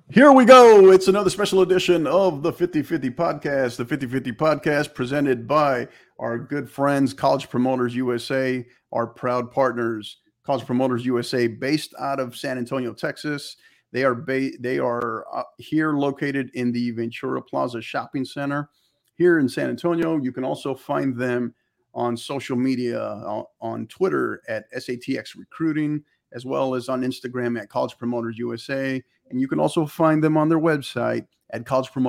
Here we go. It's another special edition of the 50/50 podcast. The 50/50 podcast presented by our good friends, College Promoters USA, our proud partners, College Promoters USA, based out of San Antonio, Texas. They are here located in the Ventura Plaza Shopping Center here in San Antonio. You can also find them on social media on Twitter at SATX Recruiting, as well as on Instagram at College Promoters USA. And you can also find them on their website at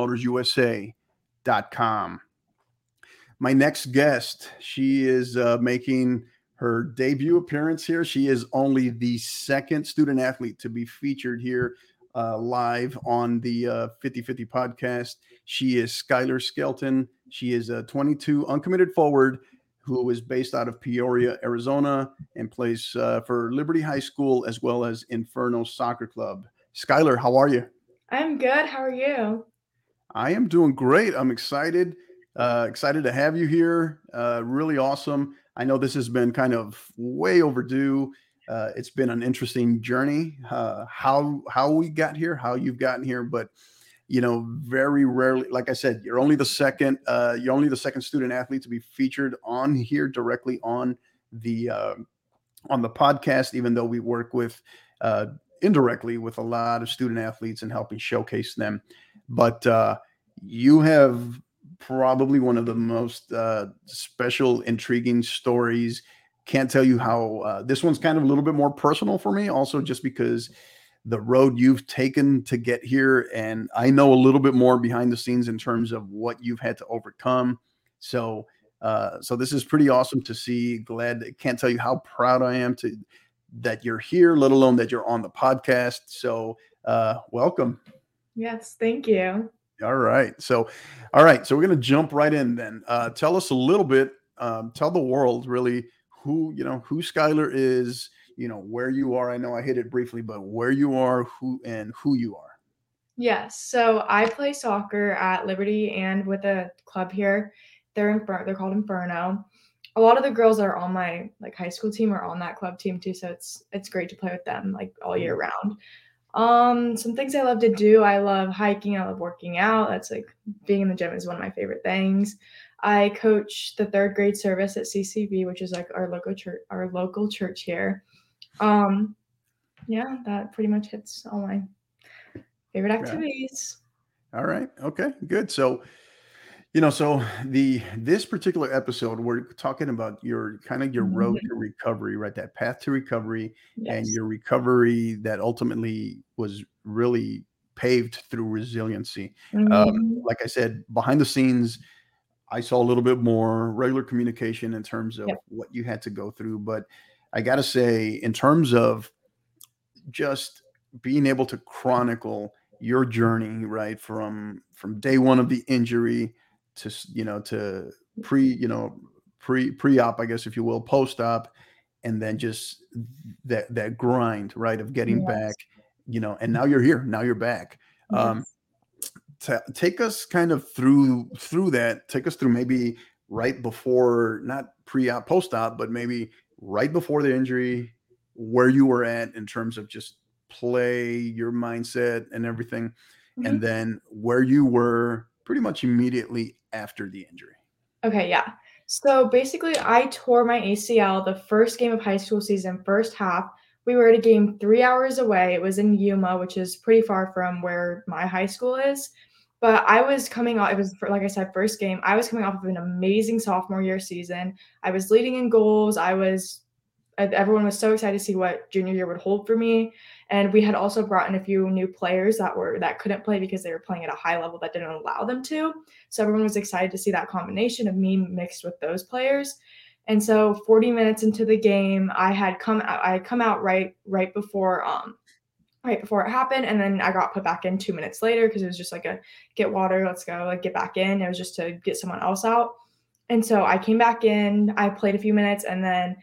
collegepromotersusa.com. My next guest, she is making her debut appearance here. She is only the second student athlete to be featured here live on the 50/50 podcast. She is Skylar Skelton. She is a 22 uncommitted forward who is based out of Peoria, Arizona, and plays for Liberty High School as well as Inferno Soccer Club. Skylar, how are you? I'm good. How are you? I am doing great. I'm excited to have you here. Really awesome. I know this has been kind of way overdue. It's been an interesting journey. How we got here, how you've gotten here, but very rarely, like I said, you're only the second. You're only the second student athlete to be featured on here directly on the podcast. Even though we work with indirectly with a lot of student athletes and helping showcase them, but you have probably one of the most special, intriguing stories. Can't tell you how this one's kind of a little bit more personal for me, also just because the road you've taken to get here. And I know a little bit more behind the scenes in terms of what you've had to overcome. So this is pretty awesome to see. Glad, can't tell you how proud I am to that you're here, let alone that you're on the podcast. So welcome. Yes, thank you. All right. So we're going to jump right in then. Tell us a little bit, tell the world really who Skylar is, where you are. I know I hit it briefly, but where you are, who you are. Yes, so I play soccer at Liberty and with a club here. They're called Inferno. A lot of the girls that are on my high school team are on that club team too, so it's great to play with them all year round. Some things I love to do. I love hiking. I love working out. That's being in the gym is one of my favorite things. I coach the third grade service at CCV, which is our local church here. Yeah, that pretty much hits all my favorite activities. All right. Okay, good. So this particular episode, we're talking about your road to recovery, right? That path to recovery, and Yes. your recovery that ultimately was really paved through resiliency. Mhm. Like I said, behind the scenes, I saw a little bit more regular communication in terms of Yep. what you had to go through. But I got to say, in terms of just being able to chronicle your journey, right, from day one of the injury to to pre pre-op, I guess, if you will, post-op, and then just that grind, right, of getting back, Yes. and now you're here, now you're back. um Yes. Take us kind of through that. Take us through maybe right before, not pre-op, post-op, but maybe right before the injury, where you were at in terms of just play, your mindset and everything, and Mhm. then where you were pretty much immediately after the injury. Okay, yeah. So basically, I tore my ACL the first game of high school season, first half. We were at a game 3 hours away. It was in Yuma, which is pretty far from where my high school is. But I was coming off, it was, like I said, first game. I was coming off of an amazing sophomore year season. I was leading in goals. Everyone was so excited to see what junior year would hold for me. And we had also brought in a few new players that couldn't play because they were playing at a high level that didn't allow them to. So everyone was excited to see that combination of me mixed with those players. And so 40 minutes into the game, I had come out right before it happened, and then I got put back in 2 minutes later because it was just like a get water, let's go, get back in. It was just to get someone else out. And so I came back in, I played a few minutes, and then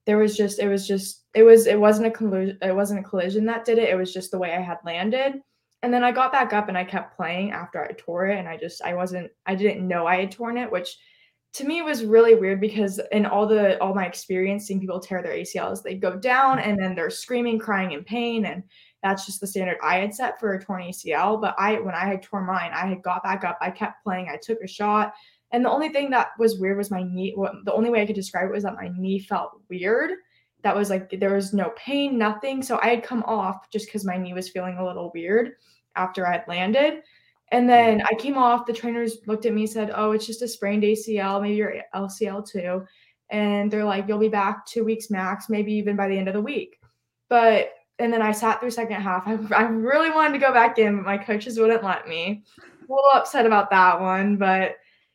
it wasn't a collision that did it. It was just the way I had landed. And then I got back up and I kept playing after I tore it, and I didn't know I had torn it, which to me was really weird because in all my experience seeing people tear their ACLs, they go down and then they're screaming, crying in pain, and that's just the standard I had set for a torn ACL. But when I had torn mine, I had got back up. I kept playing. I took a shot. And the only thing that was weird was my knee. The only way I could describe it was that my knee felt weird. That was like, there was no pain, nothing. So I had come off just because my knee was feeling a little weird after I had landed. And then I came off, the trainers looked at me, said, oh, it's just a sprained ACL, maybe your LCL too. And they're like, you'll be back 2 weeks max, maybe even by the end of the week. And then I sat through second half. I really wanted to go back in, but my coaches wouldn't let me. A little upset about that one, but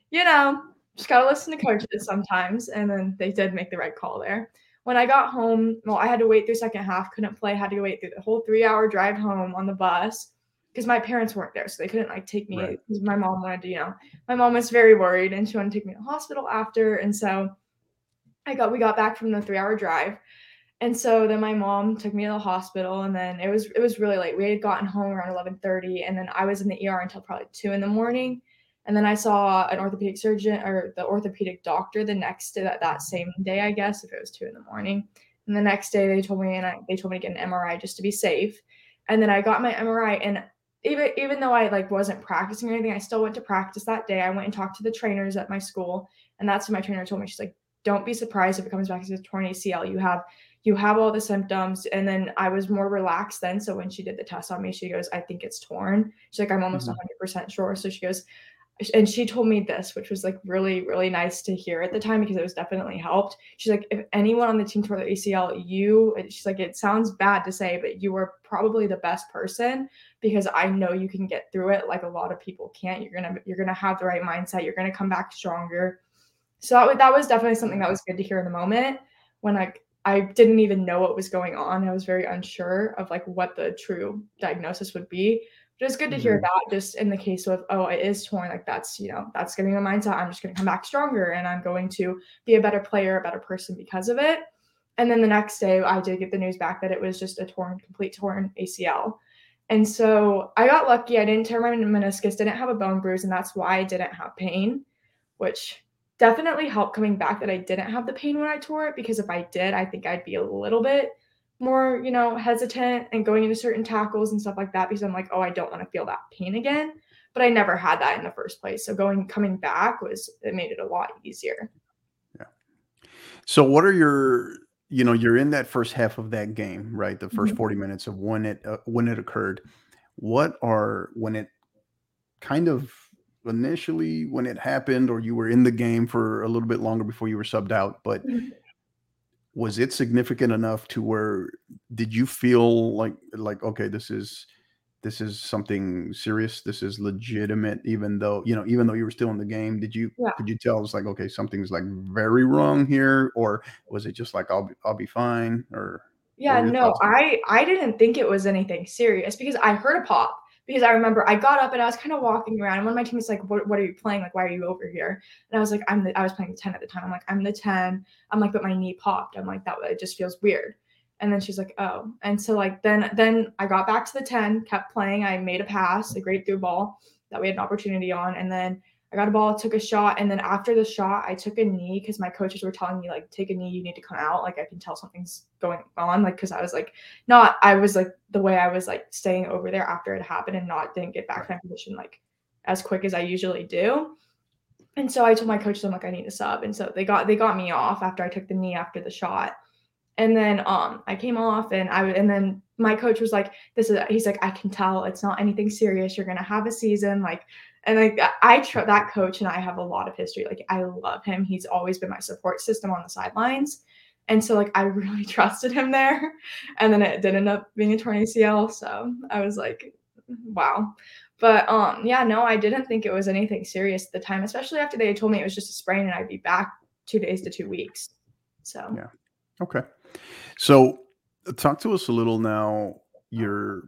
just got to listen to coaches sometimes. And then they did make the right call there. When I got home, well, I had to wait through second half, couldn't play, had to wait through the whole 3-hour drive home on the bus because my parents weren't there. So they couldn't take me. Right. My mom wanted to, my mom was very worried and she wanted to take me to the hospital after. And so we got back from the 3-hour drive. And so then my mom took me to the hospital, and then it was really late. We had gotten home around 11:30, and then I was in the ER until probably 2 a.m. And then I saw an orthopedic surgeon or the orthopedic doctor the next day, that same day, I guess, if it was 2 a.m. And the next day they told me to get an MRI just to be safe. And then I got my MRI, and even though I wasn't practicing or anything, I still went to practice that day. I went and talked to the trainers at my school, and that's what my trainer told me. She's like, don't be surprised if it comes back as a torn ACL. You have all the symptoms. And then I was more relaxed then. So when she did the test on me, she goes, I think it's torn. She's like, I'm almost 100% sure. So she goes, and she told me this, which was really, really nice to hear at the time because it was definitely helped. She's like, if anyone on the team tore the ACL, she's like, it sounds bad to say, but you were probably the best person because I know you can get through it like a lot of people can't. You're gonna have the right mindset. You're gonna come back stronger. So that was definitely something that was good to hear in the moment when I didn't even know what was going on. I was very unsure of what the true diagnosis would be. But it's good to hear that just in the case of, oh, it is torn. That's giving me my mindset. I'm just going to come back stronger and I'm going to be a better player, a better person because of it. And then the next day I did get the news back that it was just a complete torn ACL. And so I got lucky. I didn't tear my meniscus, didn't have a bone bruise, and that's why I didn't have pain, which definitely helped coming back that I didn't have the pain when I tore it, because if I did, I think I'd be a little bit more, hesitant and going into certain tackles and stuff like that because I'm like, oh, I don't want to feel that pain again. But I never had that in the first place. So coming back it made it a lot easier. Yeah. So what are you're in that first half of that game, right? The first 40 minutes of when it occurred. When it kind of initially when it happened, or you were in the game for a little bit longer before you were subbed out, but was it significant enough to where did you feel like okay, this is something serious, this is legitimate, even though you were still in the game? Could you tell it was like, okay, something's very wrong here, or was it just like I'll be fine? Or no, I didn't think it was anything serious because I heard a pop. Because I remember I got up and I was kind of walking around, and one of my teammates like, what are you playing? Why are you over here? And I was like, I was playing the 10 at the time. I'm like, I'm the 10. I'm like, but my knee popped. I'm like, it just feels weird. And then she's like, oh. And so then I got back to the 10, kept playing. I made a pass, a great through ball that we had an opportunity on. And then I got a ball, took a shot. And then after the shot, I took a knee because my coaches were telling me, take a knee, you need to come out. I can tell something's going on. Because I was the way I was staying over there after it happened and didn't get back to my position as quick as I usually do. And so I told my coaches, I'm like, I need a sub. And so they got me off after I took the knee after the shot. And then I came off and then my coach was like, he's like, I can tell it's not anything serious. You're going to have a season. That coach and I have a lot of history. I love him. He's always been my support system on the sidelines. And so I really trusted him there. And then it did end up being a torn ACL. So I was like, wow. But no, I didn't think it was anything serious at the time, especially after they told me it was just a sprain and I'd be back 2 days to 2 weeks. So yeah. Okay. So talk to us a little now. You've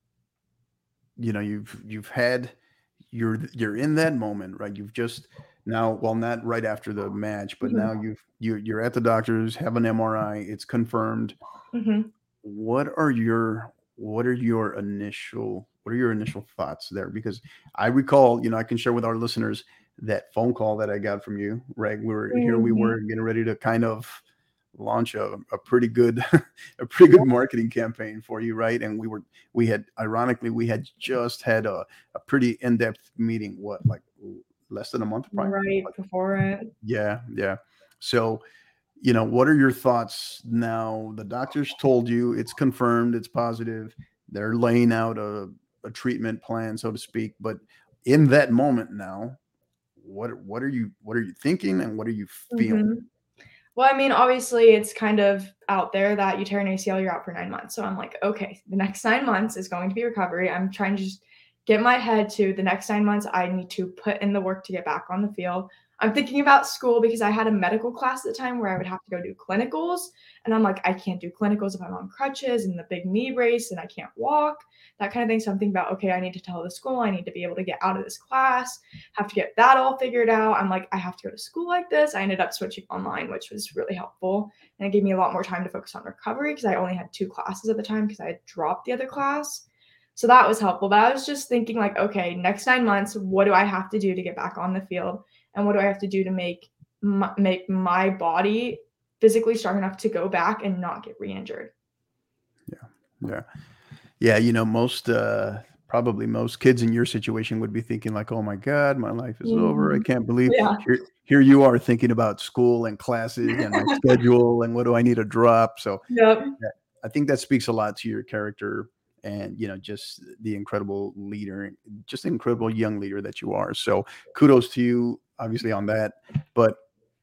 had you're in that moment, right? You've just now, well, not right after the match, but now you're at the doctor's, have an MRI, it's confirmed. What are your initial thoughts there? Because I recall, I can share with our listeners that phone call that I got from you, right? We were getting ready to kind of launch a pretty good a pretty good marketing campaign for you, right? And we had ironically we had just had a pretty in-depth meeting, what, like less than a month prior? right Like, before it. yeah, yeah. So, what are your thoughts now? The doctors told you it's confirmed, it's positive. They're laying out a treatment plan, so to speak. But in that moment now, what are you thinking and what are you feeling? Mhm. Well, I mean, obviously, it's kind of out there that you tear an ACL, you're out for 9 months. So I'm like, okay, the next 9 months is going to be recovery. I'm trying to just get my head to the next 9 months. I need to put in the work to get back on the field. I'm thinking about school because I had a medical class at the time where I would have to go do clinicals. And I'm like, I can't do clinicals if I'm on crutches and the big knee brace and I can't walk, that kind of thing. So I'm thinking about, okay, I need to tell the school, I need to be able to get out of this class, have to get that all figured out. I'm like, I have to go to school like this. I ended up switching online, which was really helpful. And it gave me a lot more time to focus on recovery because I only had 2 classes at the time because I had dropped the other class. So that was helpful. But I was just thinking, like, okay, next 9 months, what do I have to do to get back on the field? And what do I have to do to make my body physically strong enough to go back and not get re-injured? Yeah. Yeah, most probably most kids in your situation would be thinking like, "Oh my God, my life is over. I Mhm. can't believe Yeah. here you are thinking about school and classes and my schedule and what do I need to drop." So Yep. yeah, I think that speaks a lot to your character and just the incredible leader, just incredible young leader that you are. So kudos to you, obviously, on that. But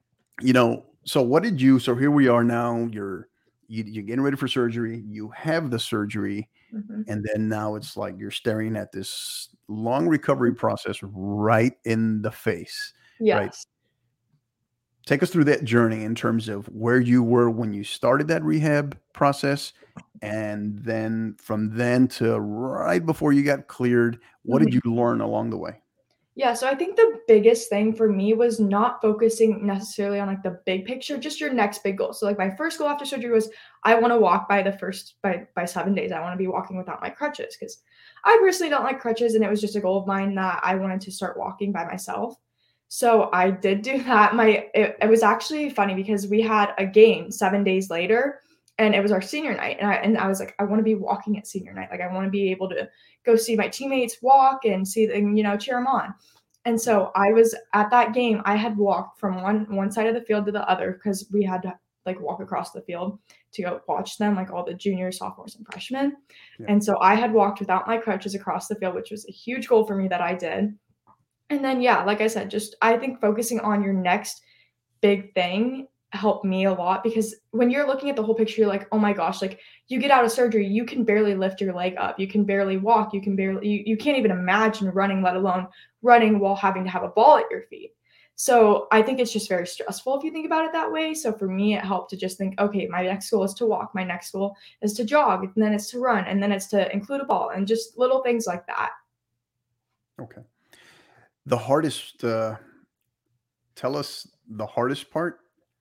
so what did you? So here we are now. You're getting ready for surgery. You have the surgery, Mhm. and then now it's like you're staring at this long recovery process right in the face, right? Yes. Take us through that journey in terms of where you were when you started that rehab process, and then from then to right before you got cleared, what did you Mhm. learn along the way? Yeah, so I think the biggest thing for me was not focusing necessarily on like the big picture, just your next big goal. So like my first goal after surgery was I want to walk by 7 days. I want to be walking without my crutches because I personally don't like crutches, and it was just a goal of mine that I wanted to start walking by myself. So I did do that. It was actually funny because we had a game 7 days later, and it was our senior night, and I was like, I want to be walking at senior night. Like I want to be able to go see my teammates walk and see them, cheer them on. And so I was at that game. I had walked from one side of the field to the other because we had to like walk across the field to go watch them, like all the juniors, sophomores, and freshmen. Yeah. And so I had walked without my crutches across the field, which was a huge goal for me that I did. And then, yeah, like I said, just I think focusing on your next big thing helped me a lot because when you're looking at the whole picture, you're like, oh my gosh, like you get out of surgery, you can barely lift your leg up. You can barely walk. You can't even imagine running, let alone running while having to have a ball at your feet. So I think it's just very stressful if you think about it that way. So for me, it helped to just think, okay, my next goal is to walk. My next goal is to jog. And then it's to run. And then it's to include a ball and just little things like that. Okay. The hardest, tell us the hardest part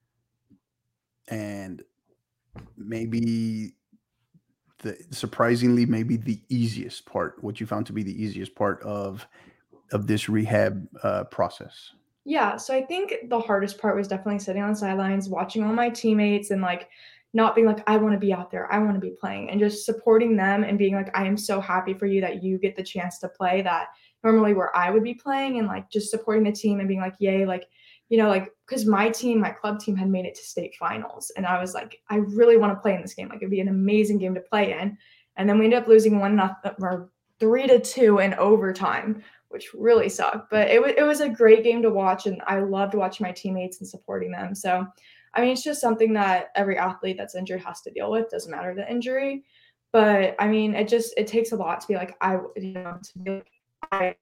and maybe the surprisingly maybe the easiest part, what you found to be the easiest part of this rehab process. Yeah, so I think the hardest part was definitely sitting on the sidelines, watching all my teammates and like not being like, I want to be out there, I want to be playing, and just supporting them and being like, I am so happy for you that you get the chance to play that normally where I would be playing, and like just supporting the team and being like, yay, like, like because my team, my club team had made it to state finals. And I was like, I really want to play in this game. Like it'd be an amazing game to play in. And then we ended up losing 1-0 or 3-2 in overtime, which really sucked. But it was a great game to watch, and I loved watching my teammates and supporting them. So, I mean, it's just something that every athlete that's injured has to deal with. Doesn't matter the injury, but I mean, it takes a lot to be like to be like I.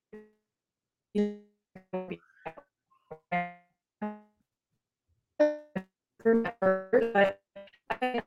But I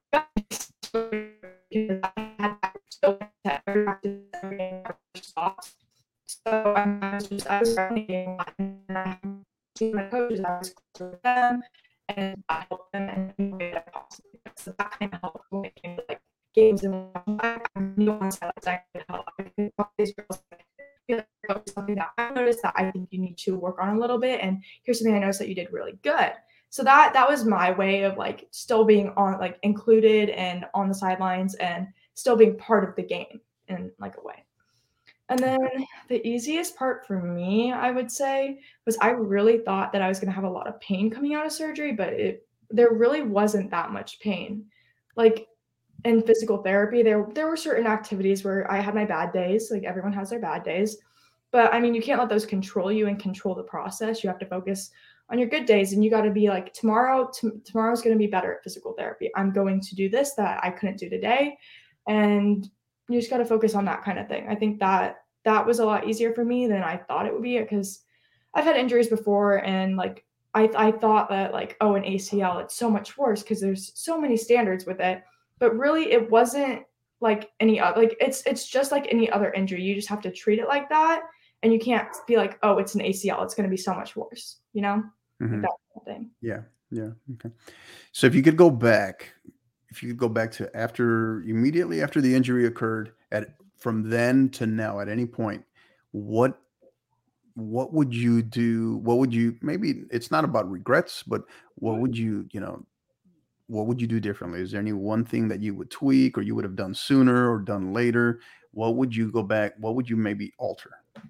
so I was running and I see my coaches, I was close with them and I helped them in any way that I possibly could. So that kind of helped when it came to like games and I knew on sidelines I could help. I could talk to these girls. I feel like coach something that I noticed that I think you need to work on a little bit. And here's something I noticed that you did really good. So that was my way of like still being on like included and on the sidelines and still being part of the game in like a way. And then the easiest part for me, I would say, was I really thought that I was gonna have a lot of pain coming out of surgery, but there really wasn't that much pain. Like in physical therapy, there were certain activities where I had my bad days, like everyone has their bad days. But I mean, you can't let those control you and control the process. You have to focus on your good days and you got to be like tomorrow's going to be better at physical therapy. I'm going to do this that I couldn't do today, and you just got to focus on that kind of thing. I think that was a lot easier for me than I thought it would be because I've had injuries before and like I thought that like, oh, an ACL, it's so much worse because there's so many standards with it. But really it wasn't like any other like it's just like any other injury. You just have to treat it like that. And you can't be like, oh, it's an ACL. It's going to be so much worse, you know, like Hmm. that kind of thing. Yeah. Yeah. Okay. So if you could go back, if you could go back to after immediately after the injury occurred, at from then to now, at any point, what what would you do? What would you, maybe it's not about regrets, but what would you, what would you do differently? Is there any one thing that you would tweak or you would have done sooner or done later? What would you go back? What would you maybe alter?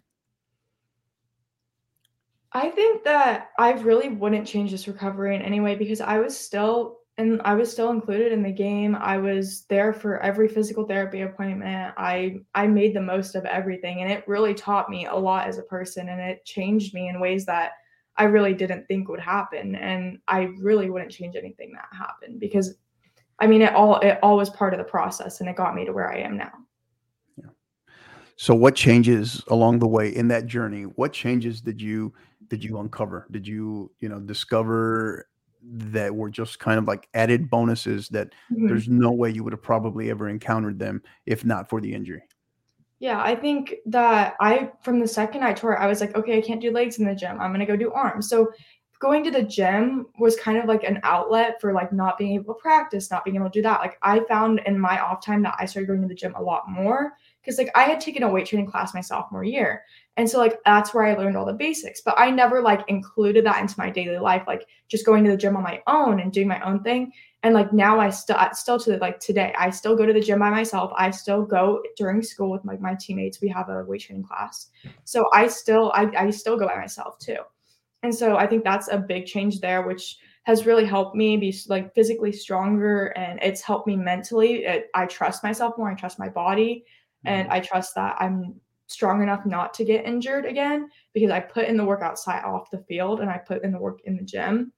I think that I really wouldn't change this recovery in any way because I was still included in the game. I was there for every physical therapy appointment. I made the most of everything and it really taught me a lot as a person and it changed me in ways that I really didn't think would happen. And I really wouldn't change anything that happened because I mean it all was part of the process and it got me to where I am now. Yeah. So what changes along the way in that journey? What changes did you uncover? Did you, discover that were just kind of like added bonuses that Mhm. there's no way you would have probably ever encountered them if not for the injury? Yeah, I think that from the second I tore it, I was like, okay, I can't do legs in the gym. I'm gonna go do arms. So going to the gym was kind of like an outlet for like not being able to practice, not being able to do that. Like I found in my off time that I started going to the gym a lot more because like I had taken a weight training class my sophomore year. And so like that's where I learned all the basics. But I never like included that into my daily life, like just going to the gym on my own and doing my own thing. And like now I still to like today, I still go to the gym by myself. I still go during school with my teammates. We have a weight training class. So I still go by myself too. And so I think that's a big change there, which has really helped me be like physically stronger and it's helped me mentally. I trust myself more. I trust my body and Mhm. I trust that I'm strong enough not to get injured again because I put in the work outside off the field and I put in the work in the gym.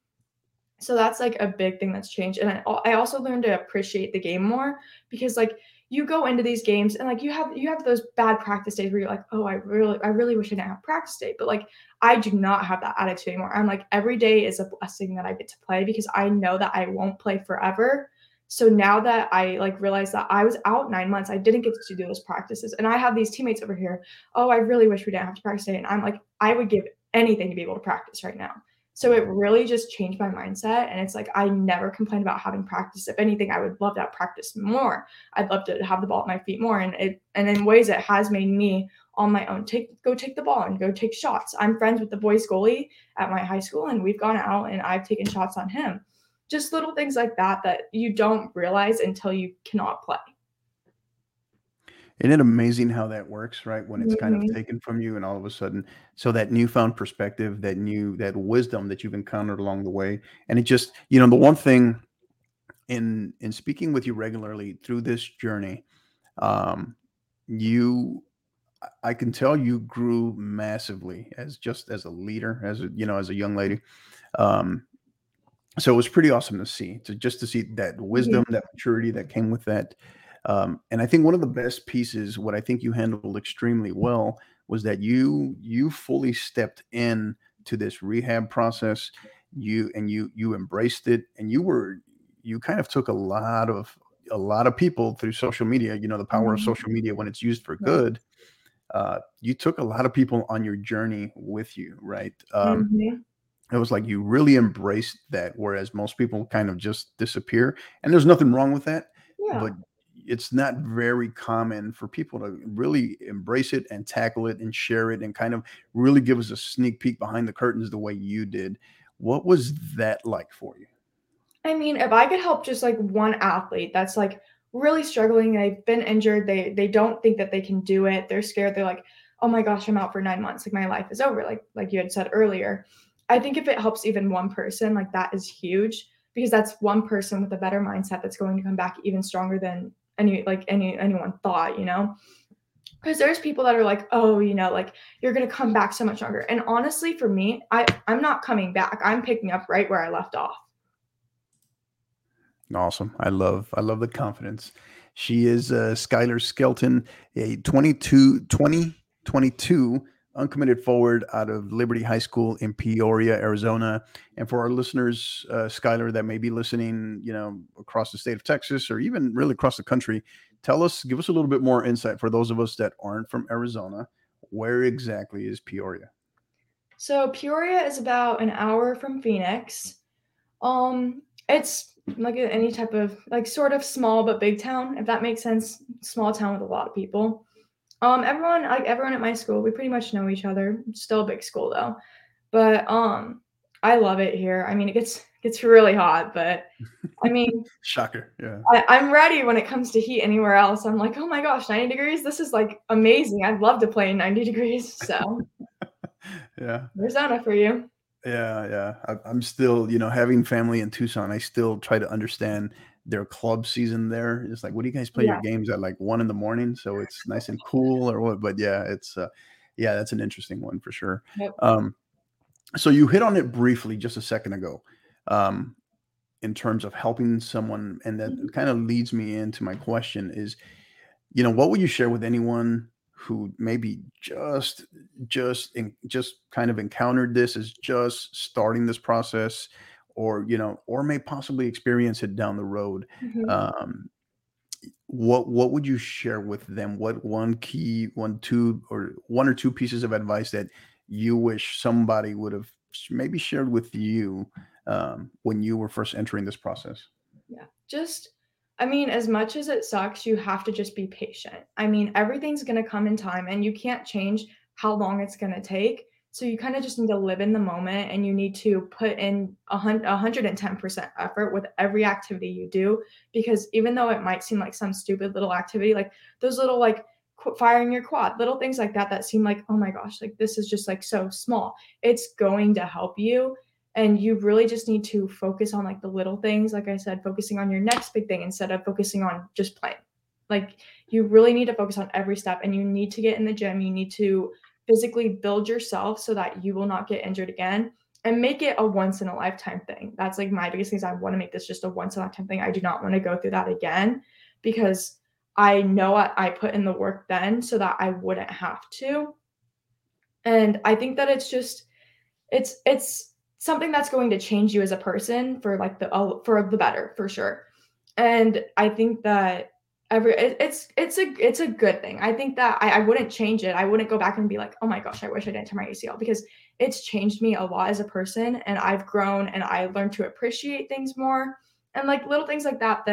So that's like a big thing that's changed. And I also learned to appreciate the game more because like you go into these games and like you have those bad practice days where you're like, oh, I really wish I didn't have practice day. But like I do not have that attitude anymore. I'm like every day is a blessing that I get to play because I know that I won't play forever. So now that I like realize that I was out 9 months, I didn't get to do those practices. And I have these teammates over here. Oh, I really wish we didn't have to practice today. And I'm like, I would give anything to be able to practice right now. So it really just changed my mindset. And it's like I never complain about having practice. If anything, I would love to have practice more. I'd love to have the ball at my feet more. And in ways it has made me on my own take the ball and go take shots. I'm friends with the boys goalie at my high school and we've gone out and I've taken shots on him. Just little things like that you don't realize until you cannot play. Isn't it amazing how that works, right? When it's kind of Mhm. taken from you and all of a sudden, so that newfound perspective, that wisdom that you've encountered along the way. And it just, the one thing in speaking with you regularly through this journey, um, you I can tell you grew massively as just as a leader, as a, as a young lady. Um, so it was pretty awesome to see, to see that Mhm. wisdom, that maturity that came with that. And I think one of the best pieces, what I think you handled extremely well, was that you fully stepped in to this rehab process. You embraced it, and you kind of took a lot of people through social media. The power of Mhm. social media when it's used for Right. good. You took a lot of people on your journey with you, right? Mhm. It was like you really embraced that, whereas most people kind of just disappear. And there's nothing wrong with that, but Yeah. it's not very common for people to really embrace it and tackle it and share it and kind of really give us a sneak peek behind the curtains the way you did. What was that like for you? I mean, if I could help just like one athlete that's like really struggling, they've been injured, they don't think that they can do it, they're scared, they're like, oh my gosh, I'm out for 9 months, like my life is over, like you had said earlier. I think if it helps even one person, like that is huge because that's one person with a better mindset that's going to come back even stronger than anyone thought, you know? Because there's people that are like, oh, you know, like you're gonna come back so much stronger. And honestly, for me, I'm not coming back. I'm picking up right where I left off. Awesome. I love the confidence. She is Skylar Skelton, a 2022 uncommitted forward out of Liberty High School in Peoria, Arizona. And for our listeners, Skylar, that may be listening, across the state of Texas or even really across the country, give us a little bit more insight for those of us that aren't from Arizona. Where exactly is Peoria? So Peoria is about an hour from Phoenix. It's like any type of like sort of small but big town, if that makes sense. Small town with a lot of people. Everyone at my school, we pretty much know each other. It's still a big school though. But I love it here. I mean, it gets really hot, but I mean, Shocker. Yeah. I'm ready when it comes to heat anywhere else. I'm like, oh my gosh, 90 degrees. This is like amazing. I'd love to play in 90 degrees. So Yeah. Arizona for you. Yeah, yeah. I'm still, having family in Tucson, I still try to understand their club season there. It's like, what do you guys play your Yeah. games at like 1 in the morning? So it's nice and cool or what? But yeah, yeah, that's an interesting one for sure. Yep. So you hit on it briefly just a second ago, um, in terms of helping someone. And that Mhm. kind of leads me into my question is, what would you share with anyone who maybe just kind of encountered this, is just starting this process, or may possibly experience it down the road? Mhm. Um, what would you share with them? What one or two pieces of advice that you wish somebody would have maybe shared with you, when you were first entering this process? Yeah. I mean, as much as it sucks, you have to just be patient. I mean, everything's going to come in time and you can't change how long it's going to take. So you kind of just need to live in the moment and you need to put in 110% effort with every activity you do. Because even though it might seem like some stupid little activity, like those little, like firing your quad, little things like that, that seem like, oh my gosh, like this is just like so small. It's going to help you and you really just need to focus on like the little things, like I said, focusing on your next big thing instead of focusing on just playing. Like you really need to focus on every step and you need to get in the gym. You need to physically build yourself so that you will not get injured again and make it a once in a lifetime thing. That's like my biggest thing is I want to make this just a once in a lifetime thing. I do not want to go through that again because I know I put in the work then so that I wouldn't have to. And I think that it's something that's going to change you as a person for like for the better for sure. And I think that it's a good thing. I think that I wouldn't change it. I wouldn't go back and be like, oh my gosh, I wish I didn't tear my ACL because it's changed me a lot as a person and I've grown and I learned to appreciate things more and like little things like that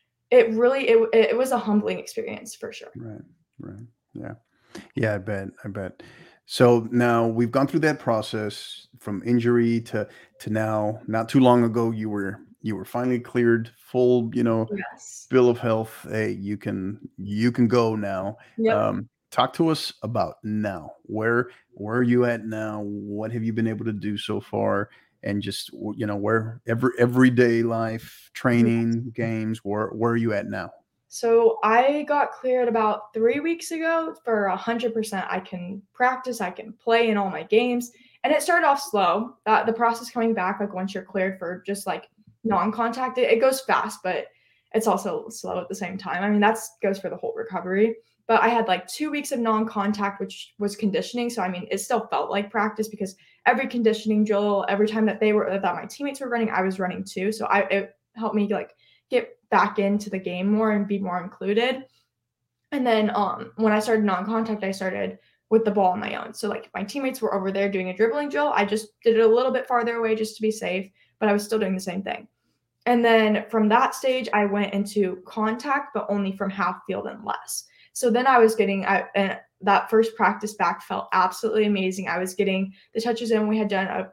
it was a humbling experience for sure. Right, right. Yeah. Yeah, I bet. So now we've gone through that process from injury to now. Not too long ago, you were finally cleared, full, Yes. bill of health. Hey, you can go now. Yep. Talk to us about now. Where are you at now? What have you been able to do so far? And just where everyday life, training, games. Where are you at now? So I got cleared about 3 weeks ago for 100%. I can practice, I can play in all my games. And it started off slow. The process coming back, like once you're cleared for just like non-contact, it goes fast, but it's also slow at the same time. I mean, that goes for the whole recovery. But I had like 2 weeks of non-contact, which was conditioning. So I mean, it still felt like practice because every conditioning drill, every time that my teammates were running, I was running too. So it helped me like get back into the game more and be more included. And then when I started non-contact, I started with the ball on my own. So like my teammates were over there doing a dribbling drill. I just did it a little bit farther away just to be safe, but I was still doing the same thing. And then from that stage, I went into contact, but only from half field and less. So then I was and that first practice back felt absolutely amazing. I was getting the touches in. We had done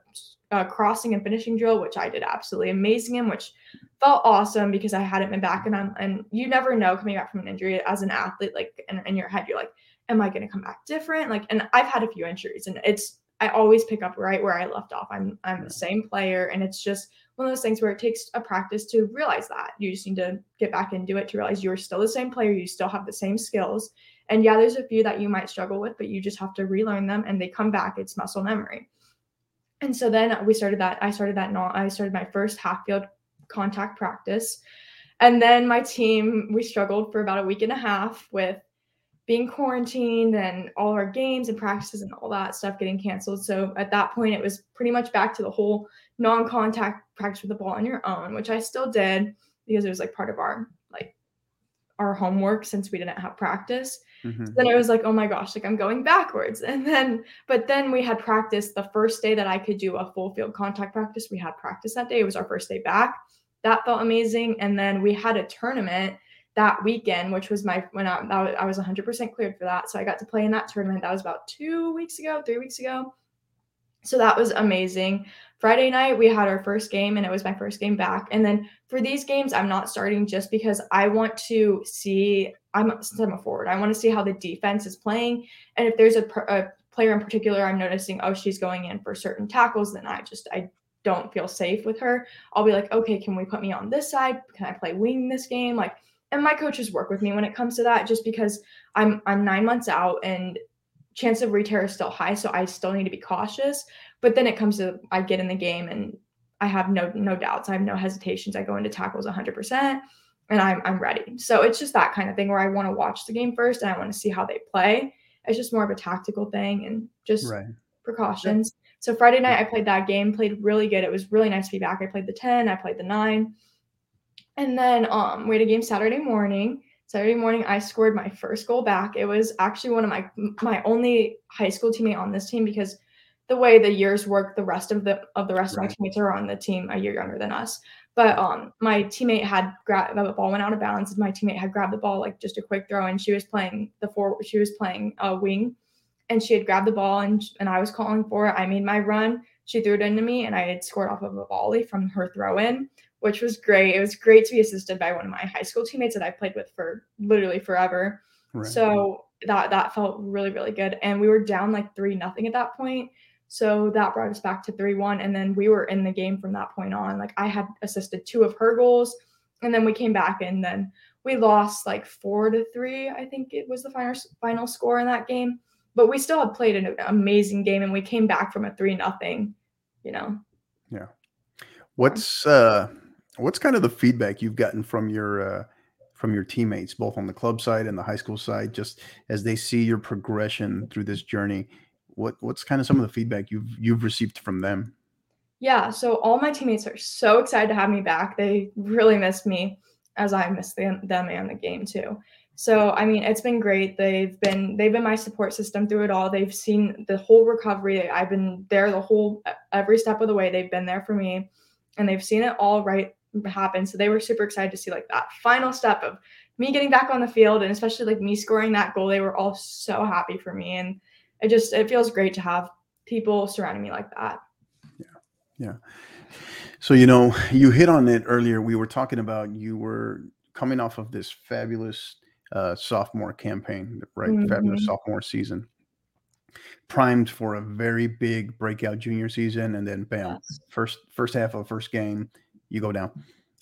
crossing and finishing drill, which I did absolutely amazing in, which felt awesome because I hadn't been back. And you never know coming back from an injury as an athlete, like in your head, you're like, am I going to come back different? Like, and I've had a few injuries, and I always pick up right where I left off. I'm the same player, and it's just one of those things where it takes a practice to realize that. You just need to get back into it to realize you're still the same player, you still have the same skills. And yeah, there's a few that you might struggle with, but you just have to relearn them and they come back. It's muscle memory. And so then I started my first half field contact practice. And then my team, we struggled for about a week and a half with being quarantined and all our games and practices and all that stuff getting canceled. So at that point, it was pretty much back to the whole non-contact practice with the ball on your own, which I still did because it was like part of our homework since we didn't have practice. Mm-hmm. So then I was like, oh my gosh, like I'm going backwards. But then we had practice the first day that I could do a full field contact practice. We had practice that day. It was our first day back. That felt amazing. And then we had a tournament that weekend, which was I was 100% cleared for that. So I got to play in that tournament. That was about 3 weeks ago. So that was amazing. Friday night, we had our first game, and it was my first game back. And then for these games, I'm not starting just because I want to see, since I'm a forward, I want to see how the defense is playing. And if there's a player in particular, I'm noticing, oh, she's going in for certain tackles, then I don't feel safe with her. I'll be like, okay, can we put me on this side? Can I play wing this game? Like, and my coaches work with me when it comes to that, just because I'm 9 months out and chance of re-tear is still high. So I still need to be cautious. But then it comes to, I get in the game and I have no doubts. I have no hesitations. I go into tackles 100% and I'm ready. So it's just that kind of thing where I want to watch the game first and I want to see how they play. It's just more of a tactical thing and just precautions. Yeah. So Friday night, I played that game, played really good. It was really nice to be back. I played the 10, I played the 9. And then we had a game Saturday morning. Saturday morning, I scored my first goal back. It was actually one of my only high school teammate on this team because the way the years work, the rest of my teammates are on the team a year younger than us. But my teammate had the ball went out of bounds. My teammate had grabbed the ball, like just a quick throw, and she was playing wing, and she had grabbed the ball, and I was calling for it. I made my run. She threw it into me, and I had scored off of a volley from her throw in, which was great. It was great to be assisted by one of my high school teammates that I played with for literally forever. Right. So that felt really, really good. And we were down like 3-0 at that point. So that brought us back to 3-1. And then we were in the game from that point on. Like I had assisted 2 of her goals. And then we came back and then we lost like 4-3. I think it was the final score in that game. But we still had played an amazing game and we came back from a 3-0, Yeah. What's kind of the feedback you've gotten from your teammates, both on the club side and the high school side, just as they see your progression through this journey? What's kind of some of the feedback you've received from them? Yeah, so all my teammates are so excited to have me back. They really missed me as I missed them and the game too. So, I mean, it's been great. They've been my support system through it all. They've seen the whole recovery. I've been there every step of the way. They've been there for me and they've seen it all happen. So they were super excited to see like that final step of me getting back on the field and especially like me scoring that goal. They were all so happy for me. And it feels great to have people surrounding me like that. Yeah. So, you hit on it earlier. We were talking about you were coming off of this fabulous sophomore campaign, right? Mm-hmm. Fabulous sophomore season, primed for a very big breakout junior season. And then bam, yes. first half of the first game, you go down.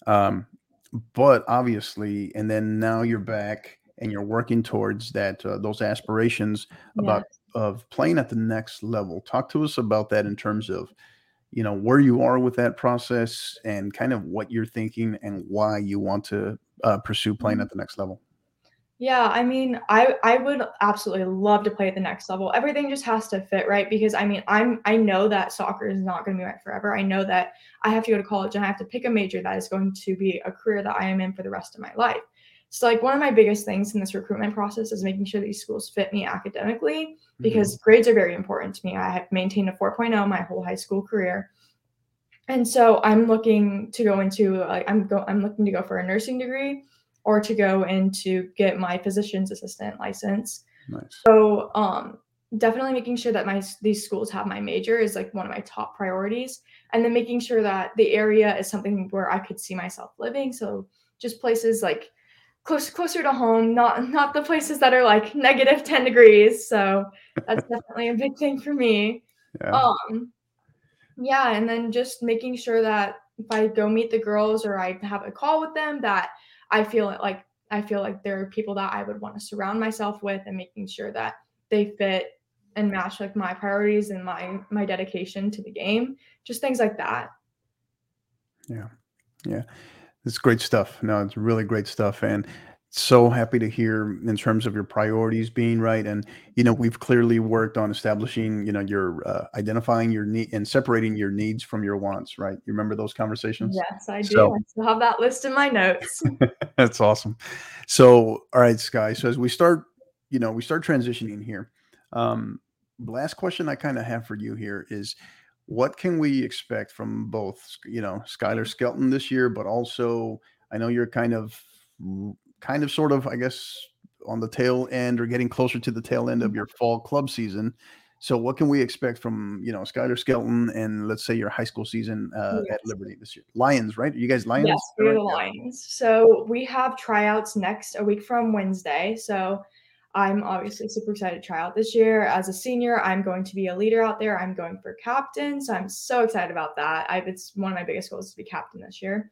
But obviously, and then now you're back and you're working towards that, those aspirations of playing at the next level. Talk to us about that in terms of, where you are with that process and kind of what you're thinking and why you want to pursue playing at the next level. Yeah, I mean, I would absolutely love to play at the next level. Everything just has to fit, right? Because I mean, I know that soccer is not going to be right forever. I know that I have to go to college and I have to pick a major that is going to be a career that I am in for the rest of my life. So like one of my biggest things in this recruitment process is making sure these schools fit me academically because grades are very important to me. I have maintained a 4.0 my whole high school career. And so I'm looking to go into I'm looking to go for a nursing degree or to go into get my physician's assistant license. Nice. So definitely making sure that these schools have my major is like one of my top priorities. And then making sure that the area is something where I could see myself living. So just places like closer to home, not the places that are like -10 degrees. So that's definitely a big thing for me. Yeah. Um, yeah, and then just making sure that if I go meet the girls or I have a call with them, that I feel like there are people that I would want to surround myself with, and making sure that they fit and match like my priorities and my dedication to the game. Just things like that. Yeah. Yeah. It's great stuff. No, it's really great stuff, and so happy to hear in terms of your priorities being right. And we've clearly worked on establishing, your identifying your need and separating your needs from your wants. Right? You remember those conversations? Yes, I do. So I still have that list in my notes. that's awesome. So, all right, Sky. So as we start transitioning here. Um, the last question I kind of have for you here is, what can we expect from both, Skylar Skelton this year, but also I know you're kind of sort of, I guess, on the tail end or getting closer to the tail end of your fall club season. So what can we expect from, Skylar Skelton and let's say your high school season at Yes. Liberty this year? Lions, right? Are you guys Yes, Lions? Is that we are right? the Yeah. Lions. So we have tryouts a week from Wednesday. So I'm obviously super excited to try out this year. As a senior, I'm going to be a leader out there. I'm going for captain. So I'm so excited about that. It's one of my biggest goals to be captain this year.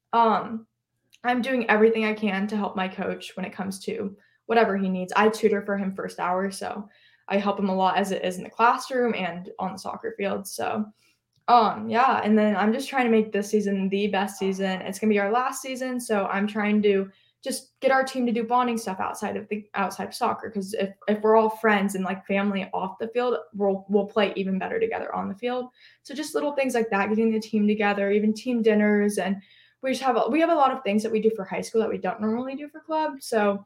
Um, I'm doing everything I can to help my coach when it comes to whatever he needs. I tutor for him first hour, so I help him a lot as it is in the classroom and on the soccer field. So yeah, and then I'm just trying to make this season the best season. It's gonna be our last season, so I'm trying to just get our team to do bonding stuff outside of soccer. Because if we're all friends and like family off the field, we'll play even better together on the field. So just little things like that, getting the team together, even team dinners, and we have a lot of things that we do for high school that we don't normally do for club. So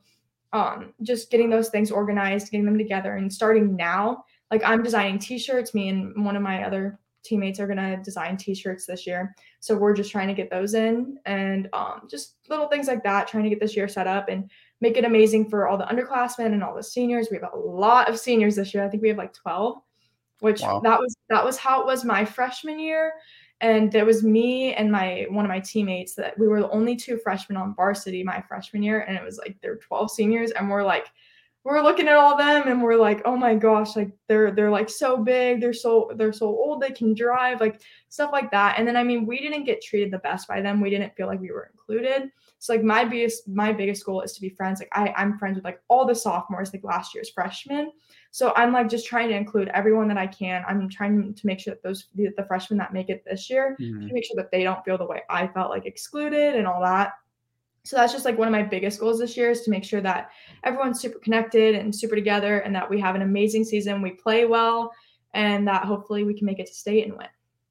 just getting those things organized, getting them together, and starting now. Like I'm designing T-shirts. Me and one of my other teammates are gonna design T-shirts this year. So we're just trying to get those in, and just little things like that, trying to get this year set up and make it amazing for all the underclassmen and all the seniors. We have a lot of seniors this year. I think we have like 12, which Wow. that was how it was my freshman year. And there was me and one of my teammates that we were the only two freshmen on varsity my freshman year, and it was like there were 12 seniors, and we're looking at all of them and we're like, oh my gosh, like they're like so big, they're so old, they can drive, like stuff like that. And then I mean, we didn't get treated the best by them. We didn't feel like we were included. So like my biggest goal is to be friends. Like I'm friends with like all the sophomores, like last year's freshmen. So I'm like just trying to include everyone that I can. I'm trying to make sure that the freshmen that make it this year, to Mhm. make sure that they don't feel the way I felt, like excluded and all that. So that's just like one of my biggest goals this year, is to make sure that everyone's super connected and super together, and that we have an amazing season. We play well, and that hopefully we can make it to state and win.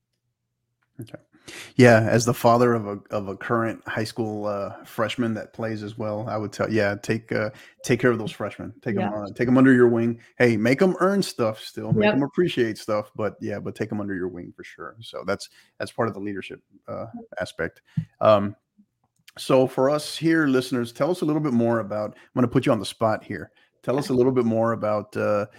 Okay. Yeah, as the father of a current high school freshman that plays as well, I would tell, yeah, take care of those freshmen. Yeah. Take them under your wing. Hey, make them earn stuff still, make them Yep. appreciate stuff, but yeah, but take them under your wing for sure. So that's part of the leadership aspect. Um, so for us here, listeners, tell us a little bit more about. I'm going to put you on the spot here. Tell us a little bit more about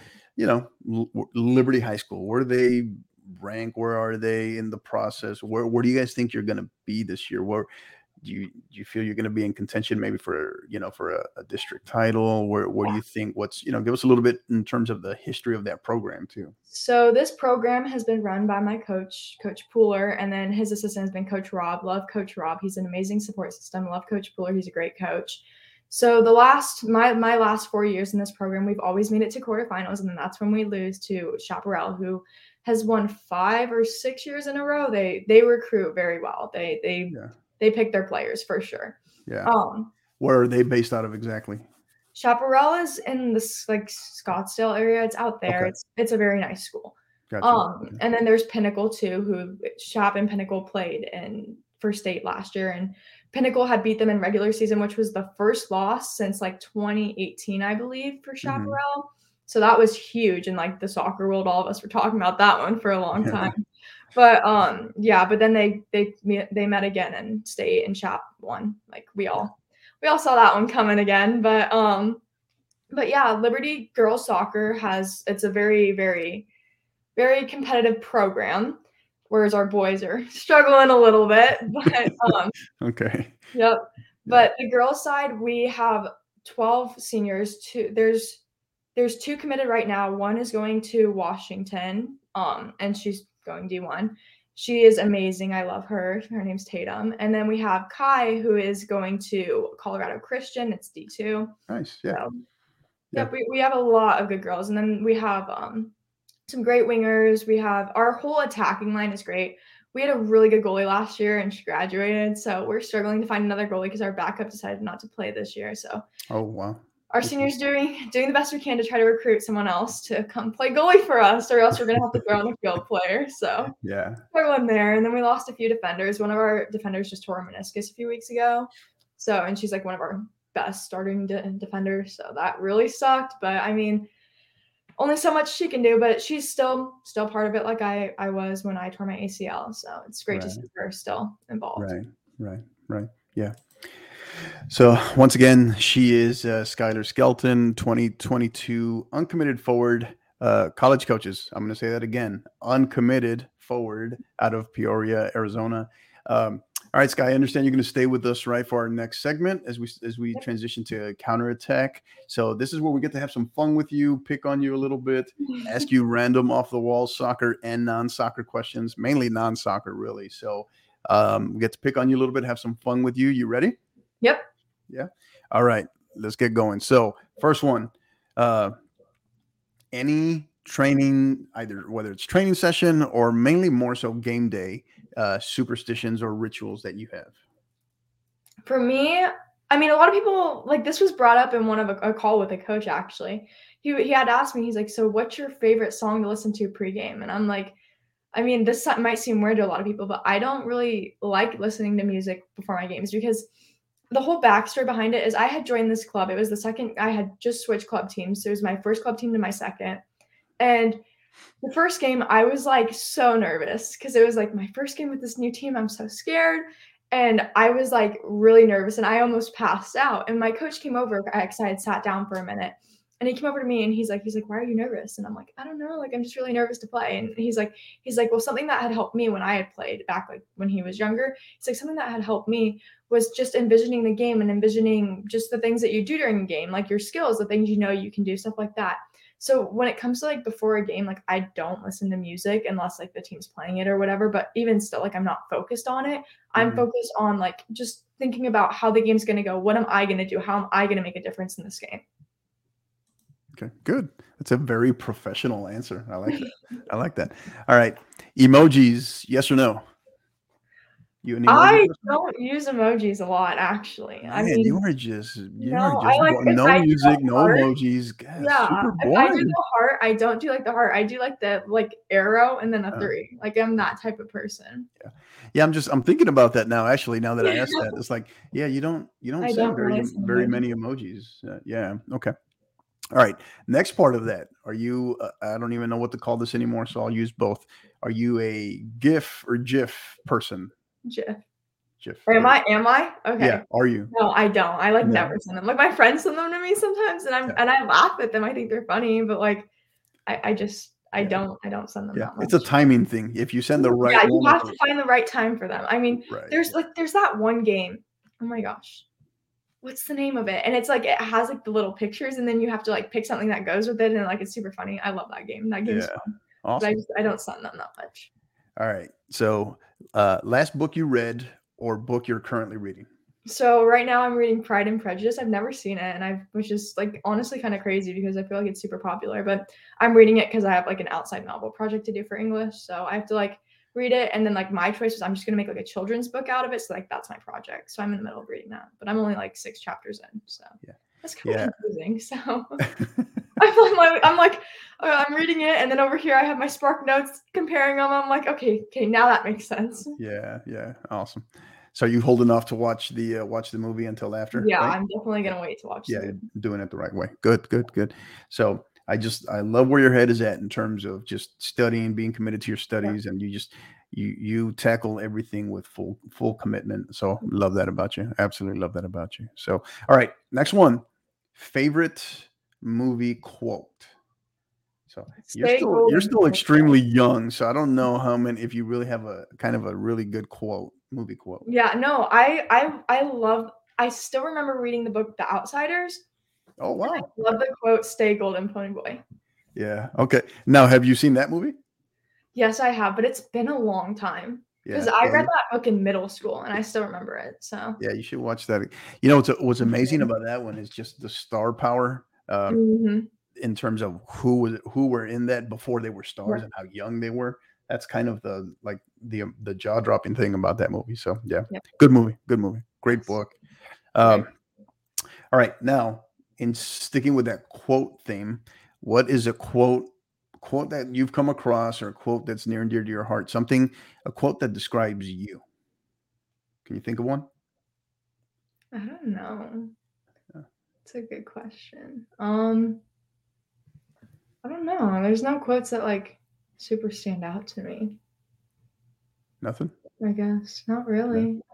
Liberty High School. Where do they rank? Where are they in the process? Where do you guys think you're going to be this year? Where do you feel you're going to be in contention maybe for a district title? Where do you think give us a little bit in terms of the history of that program too. So this program has been run by my coach, Coach Pooler, and then his assistant has been Coach Rob. Love Coach Rob. He's an amazing support system. Love Coach Pooler. He's a great coach. So my last 4 years in this program, we've always made it to quarterfinals, and then that's when we lose to Chaparral, who has won 5 or 6 years in a row. They recruit very well. Yeah. They pick their players for sure. Yeah. Um, Where are they based out of exactly? Chaparral is in this like Scottsdale area. It's out there. Okay. It's a very nice school. Gotcha. And then there's Pinnacle too, who Chap and Pinnacle played in for state last year, and Pinnacle had beat them in regular season, which was the first loss since like 2018, I believe, for Mhm. Chaparral. So that was huge in like the soccer world. All of us were talking about that one for a long time. But yeah, but then they met again in state, and Chap won. Like we all saw that one coming again. But yeah, Liberty girls soccer it's a very, very, very competitive program, whereas our boys are struggling a little bit. But Okay. yep. Yeah. But the girls side, we have 12 seniors. There's 2 committed right now. One is going to Washington, and she's going D1. She is amazing. I love her. Her name's Tatum. And then we have Kai, who is going to Colorado Christian. It's D2. Nice. Yeah. So, yep, we have a lot of good girls. And then we have some great wingers. We have our whole attacking line is great. We had a really good goalie last year and she graduated. So we're struggling to find another goalie because our backup decided not to play this year. So oh wow. Our seniors doing the best we can to try to recruit someone else to come play goalie for us, or else we're gonna have to throw in a field player. So yeah, struggling there. And then we lost a few defenders. One of our defenders just tore a meniscus a few weeks ago. So, and she's like one of our best starting defenders. So that really sucked. But I mean, only so much she can do, but she's still part of it like I was when I tore my ACL. So it's great to see her still involved. Right. Yeah. So once again, she is Skylar Skelton, 2022 uncommitted forward, college coaches. I'm going to say that again, uncommitted forward out of Peoria, Arizona. All right, Sky, I understand you're going to stay with us, right, for our next segment as we transition to counterattack. So this is where we get to have some fun with you, pick on you a little bit, ask you random off-the-wall soccer and non-soccer questions, mainly non-soccer, really. So we get to pick on you a little bit, have some fun with you. You ready? Yep. Yeah. All right. Let's get going. So first one, any training, either whether it's training session or mainly more so game day, superstitions or rituals that you have? For me, I mean, a lot of people, like, this was brought up in one of a call with a coach, actually. He had asked me, he's like, so what's your favorite song to listen to pregame? And I'm like, I mean, this might seem weird to a lot of people, but I don't really like listening to music before my games because the whole backstory behind it is I had joined this club. It was the second I had just switched club teams. So it was my first club team to my second. And the first game, I was like so nervous because it was like my first game with this new team. I'm so scared. And I was like really nervous and I almost passed out. And my coach came over because I had sat down for a minute. And he came over to me and he's like, why are you nervous? And I'm like, I don't know. Like, I'm just really nervous to play. And he's like, well, something that had helped me when I had played back, like when he was younger, he's like, something that had helped me was just envisioning the game and envisioning just the things that you do during the game, like your skills, the things you know you can do, stuff like that. So when it comes to like before a game, like I don't listen to music unless like the team's playing it or whatever. But even still, like I'm not focused on it. I'm focused on like just thinking about how the game's going to go. What am I going to do? How am I going to make a difference in this game? Okay, good. That's a very professional answer. I like that. I like that. All right. Emojis, yes or no? You an emoji I person? don't use emojis a lot, actually. Man, I mean, you are just no, I like no music, no emojis. God, yeah, super if I do boring. the heart, I don't do like the heart. I do like the like arrow and then a 3. Like I'm that type of person. Yeah. I'm thinking about that now. Actually, now that I asked that, it's like, yeah, you don't send very many emojis. Yeah. Okay. All right. Next part of that. Are you? I don't even know what to call this anymore, so I'll use both. Are you a GIF or GIF person? GIF. GIF. Or am I? Okay. Yeah. Are you? No, I don't. I like never send them. Like my friends send them to me sometimes, and I laugh at them. I think they're funny, but like I don't send them that much. It's a timing thing. If you send the right one, you have to find the right time for them. I mean, there's that one game. Oh my gosh. What's the name of it? And it's like it has like the little pictures, and then you have to like pick something that goes with it, and like it's super funny. I love that game. That game's fun. Awesome. But I don't send them that much. All right. So last book you read or book you're currently reading? So right now I'm reading Pride and Prejudice. I've never seen it, and which is like honestly kind of crazy because I feel like it's super popular, but I'm reading it because I have like an outside novel project to do for English. So I have to like read it, and then like my choice was I'm just gonna make like a children's book out of it. So like that's my project. So I'm in the middle of reading that, but I'm only like 6 chapters in. So that's kind of confusing. So I'm reading it, and then over here I have my Spark Notes comparing them. I'm like, okay, now that makes sense. Yeah, awesome. So are you holding off to watch the movie until after? Yeah, right? I'm definitely gonna wait to watch. Yeah, doing it the right way. Good. So I love where your head is at in terms of just studying, being committed to your studies, and you tackle everything with full commitment. So love that about you. Absolutely love that about you. So all right, next one. Favorite movie quote. So Stay you're golden. still extremely young. So I don't know how many, if you really have a kind of a really good quote, movie quote. Yeah, no, I love. I still remember reading the book The Outsiders. Oh wow. I love the quote "Stay golden, pony boy." Yeah. Okay. Now, have you seen that movie? Yes, I have, but it's been a long time because Yeah. I Yeah. read that book in middle school and I still remember it. So. Yeah. You should watch that. You know, what's amazing about that one is just the star power. Mhm. In terms of who were in that before they were stars Yeah. and how young they were. That's kind of the jaw dropping thing about that movie. So yeah, Yeah. good movie, great book. Right. All right, now in sticking with that quote theme, what is a quote that you've come across or a quote that's near and dear to your heart? A quote that describes you. Can you think of one? I don't know. Yeah. It's a good question. I don't know. There's no quotes that like super stand out to me. Nothing. I guess not Yeah. really.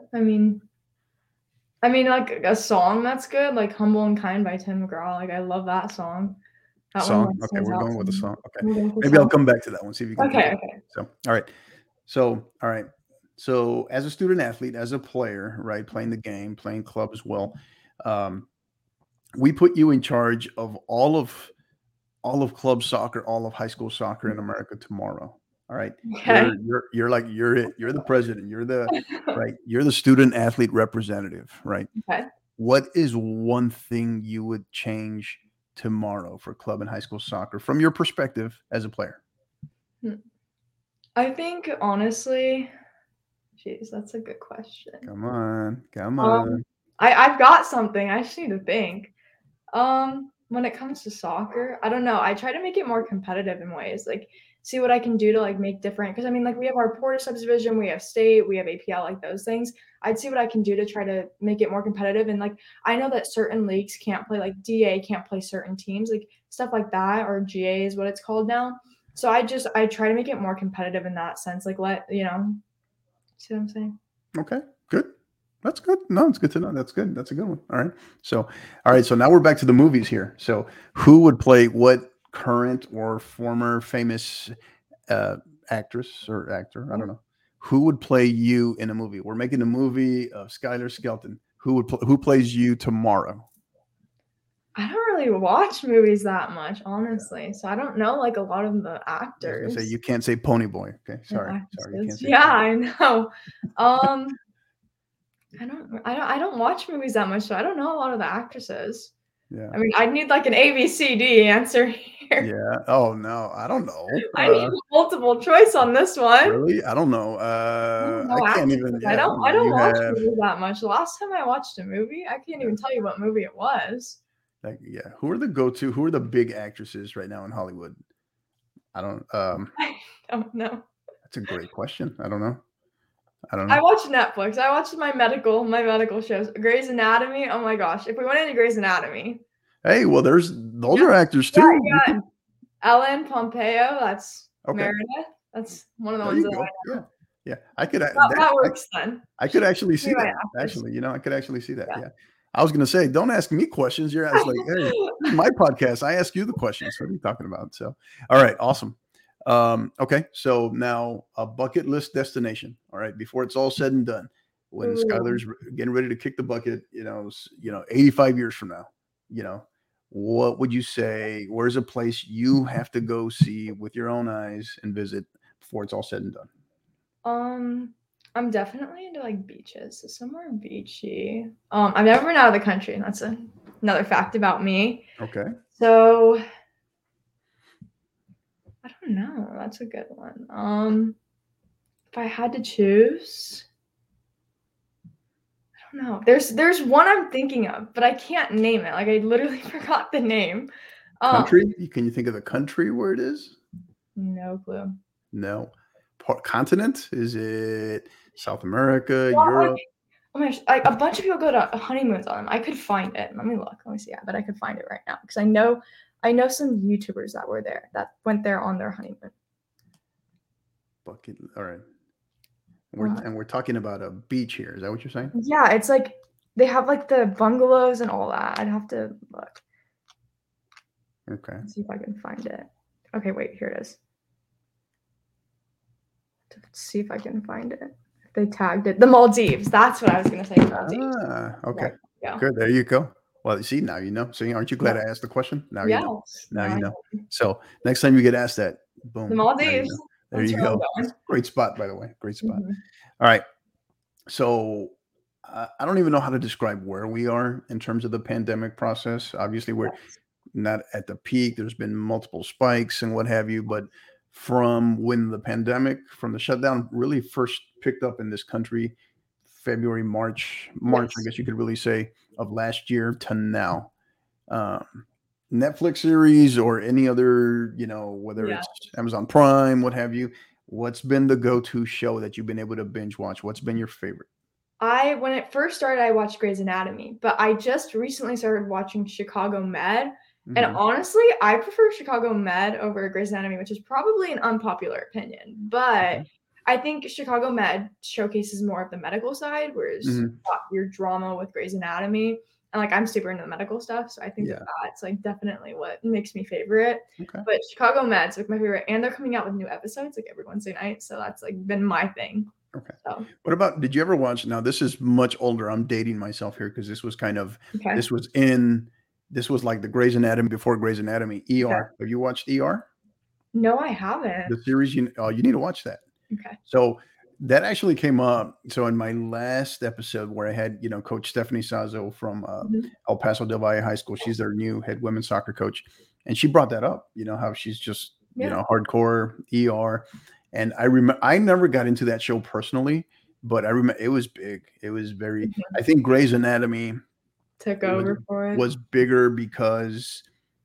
I mean, like a song that's good, like "Humble and Kind" by Tim McGraw. Like I love that song. That one Song. like Okay, stands we're out going to with the me. song. Okay, We'll go with the maybe I'll song. come back to that one. See if you can think of Okay. it. Okay. So, all right. So, all right. So, as a student athlete, as a player, right, playing the game, playing club as well, um, we put you in charge of all of club soccer, all of high school soccer in America tomorrow. All right, Okay. you're it. You're the president. You're the student athlete representative. Right. Okay. What is one thing you would change tomorrow for club and high school soccer from your perspective as a player? Hmm. I think honestly, jeez, that's a good question. Come on, come Um, on. I've got something. I just need to think. When it comes to soccer, I don't know. I try to make it more competitive in ways, like see what I can do to like make different. Because I mean, like we have our Porter subdivision, we have state, we have APL, like those things. I'd see what I can do to try to make it more competitive. And like I know that certain leagues can't play, like DA can't play certain teams, like stuff like that, or GA is what it's called now. So I try to make it more competitive in that sense. Like see what I'm saying? Okay, good. That's good. No, it's good to know. That's good. That's a good one. All right. So, all right. So now we're back to the movies here. So, who would play what current or former famous uh, actress or actor? I don't know. Who would play you in a movie? We're making a movie of Skylar Skelton. Who plays you tomorrow? I don't really watch movies that much, honestly. So I don't know like a lot of the I was gonna say actors you can't say Pony Boy. Okay, and sorry, you can't actresses. say Yeah, Pony Boy. I know. Um, I don't watch movies that much, so I don't know a lot of the actresses. Yeah, I mean, I'd need like an ABCD answer here. yeah. Oh no, I don't know. I need multiple choice on this one. Really, I don't know. I don't I know can't even. actresses. I Yeah, I don't don't I know. don't You watch have movies that much. The last time I watched a movie, I can't yeah. even tell you what movie it was. Like, yeah. Who are the go-to? Who are the big actresses right now in Hollywood? I don't. I don't know. That's a great question. I don't know. I don't I know. watch Netflix. I watch my medical shows. Grey's Anatomy. Oh my gosh. If we went into Grey's Anatomy. Hey, well, those Yeah. are actors Yeah, too. You yeah. can. Ellen Pompeo, that's Okay, Meredith. That's one of the there ones you that go. I Yeah, know. yeah. I could. That works then. I could actually She's see my that. actress. Actually, I could actually see that. Yeah. Yeah. I was gonna say, don't ask me questions. You're as like, hey, this is my podcast. I ask you the questions. What are you talking about? So, all right, awesome. Okay, so now a bucket list destination. All right, before it's all said and done, when Ooh. Skylar's getting ready to kick the bucket, 85 years from now, what would you say? Where's a place you have to go see with your own eyes and visit before it's all said and done? Um, I'm definitely into like beaches. So somewhere beachy. I've never been out of the country, and that's another fact about me. Okay. So I don't know. That's a good one. If I had to choose, I don't know. There's one I'm thinking of, but I can't name it. Like I literally forgot the name. Country? Can you think of the country where it is? No clue. No. Continent? Is it South America, Well, like, Europe? oh my gosh, like a bunch of people go to honeymoons on them. I could find it. Let me look. Let me see. I bet I could find it right now because I know some YouTubers that were there that went there on their honeymoon. Bucket. All right. We're talking about a beach here. Is that what you're saying? Yeah, it's like they have like the bungalows and all that. I'd have to look. Okay. Let's see if I can find it. Okay, wait, here it is. Let's see if I can find it. They tagged it. The Maldives. That's what I was going to say. Maldives. Okay. Yeah. Good. There you go. Well, you see, now you know. So aren't you glad I asked the question? Now you know. Yes. Now No, you I know. know. So next time you get asked that, The boom. Now you Maldives. know. There That's you where I'm go. going. Great spot, by the way. Great spot. Mhm. All right. So I don't even know how to describe where we are in terms of the pandemic process. Obviously, we're Yes. not at the peak. There's been multiple spikes and what have you. But from when the pandemic, from the shutdown really first picked up in this country, February, March, I Yes. guess you could really say, of last year to now. Um, Netflix series or any other, whether Yeah. it's Amazon Prime, what have you, what's been the go-to show that you've been able to binge watch? What's been your favorite? When it first started, I watched Grey's Anatomy, but I just recently started watching Chicago Med. And Mhm. honestly, I prefer Chicago Med over Grey's Anatomy, which is probably an unpopular opinion. But Okay. I think Chicago Med showcases more of the medical side, whereas you Mhm. got your drama with Grey's Anatomy. And like I'm super into the medical stuff, so I think that Yeah. that's like definitely what makes me favorite. Okay. But Chicago Med's like my favorite, and they're coming out with new episodes like every Wednesday night, so that's like been my thing. Okay. So What about, did you ever watch, now this is much older. I'm dating myself here because okay, this was in, this was like the Grey's Anatomy before Grey's Anatomy, okay. ER. Have you watched ER? No, I haven't. The series, you need to watch that. Okay. So that actually came up. So in my last episode where I had, Coach Stephanie Sazo from Mhm. El Paso Del Valle High School, she's their new head women's soccer coach. And she brought that up, how she's just, Yeah. hardcore ER. And I remember, I never got into that show personally, but I remember it was big. It was very, Mhm. I think Grey's Anatomy Took was, over for it. was bigger because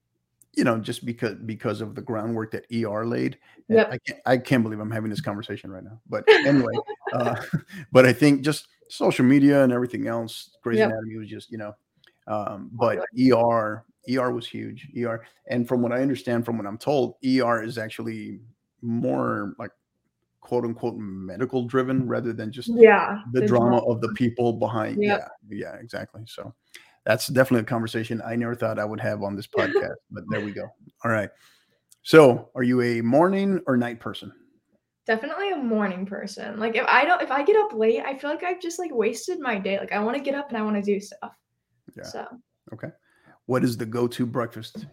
just because of the groundwork that ER laid. And Yep. I can't believe I'm having this conversation right now. But anyway, uh, but I think just social media and everything else, Grey's Yep. Anatomy was just, but Popular. ER was huge. And from what I understand, from what I'm told, ER is actually more like quote unquote medical driven rather than just Yeah, the the drama drama. of the people behind. Yep. Yeah, exactly. So that's definitely a conversation I never thought I would have on this podcast, but there we go. All right. So, are you a morning or night person? Definitely a morning person. Like if I get up late, I feel like I've just like wasted my day. Like I want to get up and I want to do stuff. Yeah. So Okay. What is the go-to breakfast?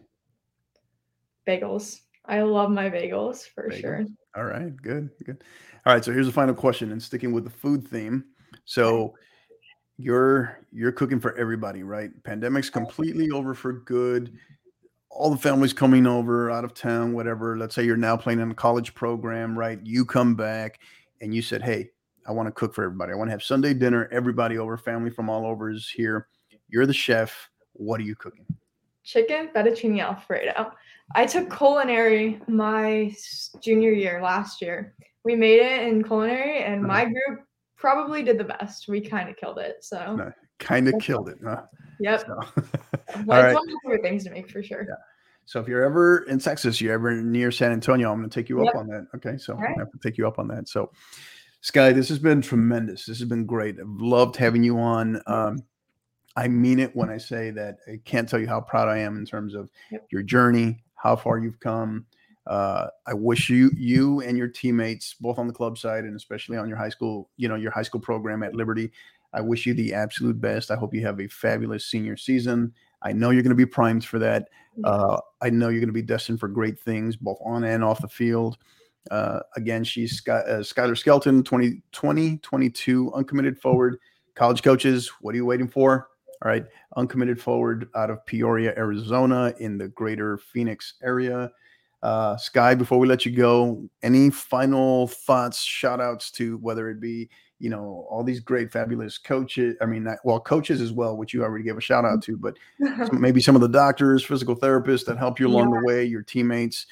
bagels. I love my bagels for Bagels. sure. All right. Good. Good. All right. So here's the final question, and sticking with the food theme. Okay. So you're cooking for everybody, right? Pandemic's completely over for good. All the families coming over out of town, whatever. Let's say you're now playing in a college program, right? You come back and you said, "Hey, I want to cook for everybody. I want to have Sunday dinner. Everybody over, family from all over is here. You're the chef. What are you cooking?" Chicken fettuccine alfredo. I took culinary my junior year last year. We made it in culinary, and Uh-huh. my group probably did the best. We kind of killed it. So, No, kind of killed it, huh? yep. So, Well, all it's right. one of my favorite things to make for sure. Yeah. So if you're ever in Texas, you're ever near San Antonio, I'm going to take you up Yep. on that. Okay. So All I right. have to take you up on that. So, Sky, this has been tremendous. This has been great. I've loved having you on. Yep. I mean it when I say that I can't tell you how proud I am in terms of Yep. your journey, how far you've come. I wish you and your teammates, both on the club side and especially on your high school, your high school program at Liberty. I wish you the absolute best. I hope you have a fabulous senior season. I know you're going to be primed for that. Yeah. I know you're going to be destined for great things, both on and off the field. Again, she's Skylar Skelton, 2022 uncommitted forward. College coaches, what are you waiting for? All right, uncommitted forward out of Peoria, Arizona, in the greater Phoenix area. Sky, before we let you go, any final thoughts, shout outs to whether it be, all these great, fabulous coaches. I mean, coaches as well, which you already gave a shout out to, but maybe some of the doctors, physical therapists that help you Yeah. along the way, your teammates.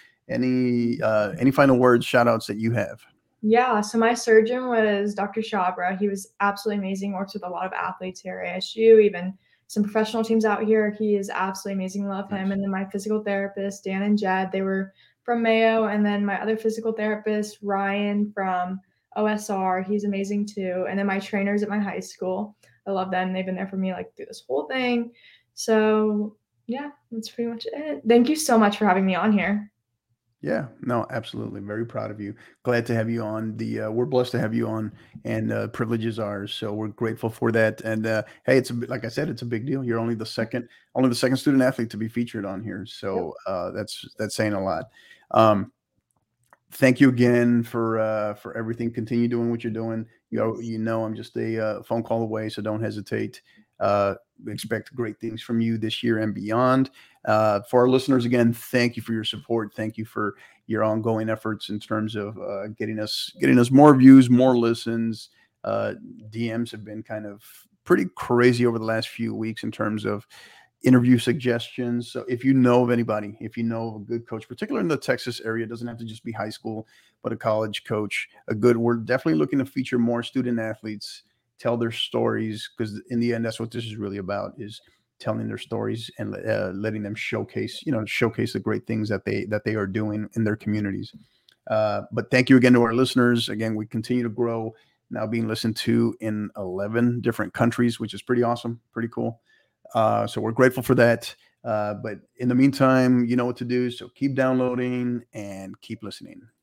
Any final words, shout outs that you have? Yeah, so my surgeon was Dr. Shabra. He was absolutely amazing, works with a lot of athletes here at ASU, even some professional teams out here. He is absolutely amazing. Love him. Nice. And then my physical therapist, Dan and Jed, they were from Mayo. And then my other physical therapist, Ryan from OSR, he's amazing too. And then my trainers at my high school, I love them. They've been there for me like through this whole thing. So Yeah, that's pretty much it. Thank you so much for having me on here. Yeah, no, absolutely. Very proud of you. Glad to have you on. We're blessed to have you on, and privilege is ours. So we're grateful for that. And hey, like I said, it's a big deal. You're only the second student athlete to be featured on here. Yep. So that's saying a lot. Um, Thank you again for everything. Continue doing what you're doing. Yes. You know, I'm just a phone call away, so don't hesitate. We expect great things from you this year and beyond. For our listeners, again, thank you for your support. Thank you for your ongoing efforts in terms of getting us more views, more listens. Uh, DMs have been kind of pretty crazy over the last few weeks in terms of interview suggestions. So if you know of anybody, if you know of a good coach, particularly in the Texas area, it doesn't have to just be high school, but a college coach, we're definitely looking to feature more student athletes, tell their stories, because in the end, that's what this is really about, is telling their stories and letting them showcase the great things that they are doing in their communities. But thank you again to our listeners. Again, we continue to grow, now being listened to in 11 different countries, which is pretty awesome, pretty cool. So we're grateful for that. But in the meantime, you know what to do. So keep downloading and keep listening.